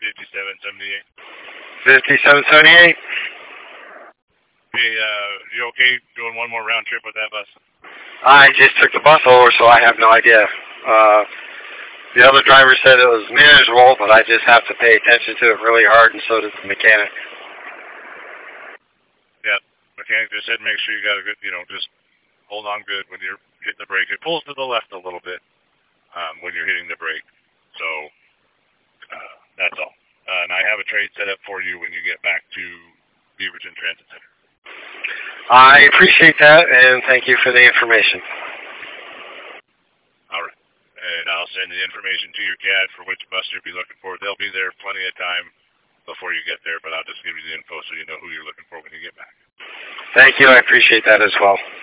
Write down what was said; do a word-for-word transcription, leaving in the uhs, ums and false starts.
fifty-seven seventy-eight. fifty-seven seventy-eight. Hey, uh, you okay doing one more round trip with that bus? I just took the bus over, so I have no idea. Uh, the other driver said it was manageable, but I just have to pay attention to it really hard, and so does the mechanic. Yeah, mechanic just said make sure you got a good, you know, just hold on good when you're hitting the brake. It pulls to the left a little bit um, when you're hitting the brake. So uh, that's all. Uh, and I have a trade set up for you when you get back to Beaverton Transit Center. I appreciate that, and thank you for the information. All right. And I'll send the information to your C A D for which bus you'll be looking for. They'll be there plenty of time before you get there, but I'll just give you the info so you know who you're looking for when you get back. Thank you. I appreciate that as well.